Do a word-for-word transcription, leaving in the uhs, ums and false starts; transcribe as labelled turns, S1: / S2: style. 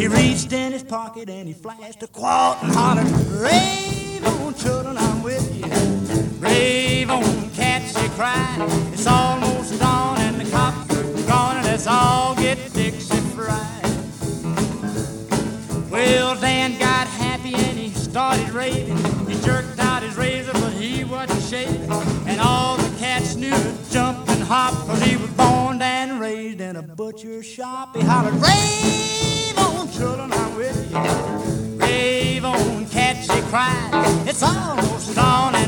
S1: He reached in his pocket and he flashed a quart and hollered, "Rave on, children, I'm with you. Rave on, cats," he cried. "It's almost dawn and the cops are gone, and let's all get Dixie fried." Well, Dan got happy and he started raving. He jerked out his razor, but he wasn't shaving. And all the cats knew to jump and hop, 'cause he was born and raised in a butcher shop. He hollered, "Rave on, children, I'm with you. Rave on, cats," he cried. "It's all